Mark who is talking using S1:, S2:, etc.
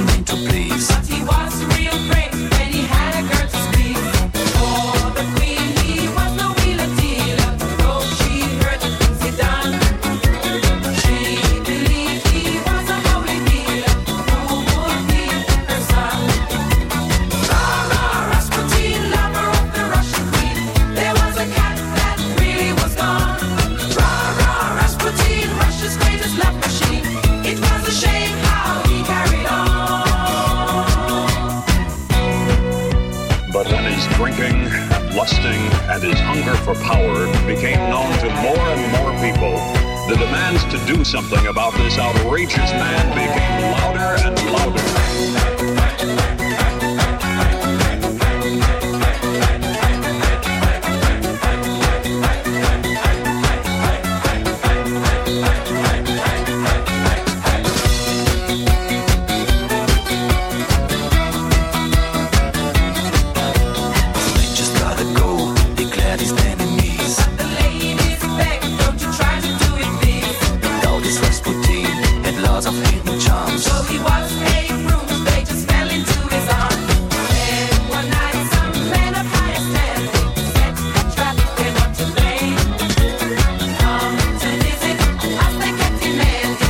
S1: didn't mean to please.
S2: But he was real great when he had a girl to squeeze. For the queen, he was no wheeler dealer. Though she heard the things he done, she believed he was a holy dealer who would be her son. Rah, Rasputin, lover of the Russian queen. There was a cat that really was gone. Rah, Rasputin, Russia's greatest love machine. It was a shame how he carried on.
S3: But when his drinking and lusting and his hunger for power became known to more and more people, the demands to do something about this outrageous man became louder and louder.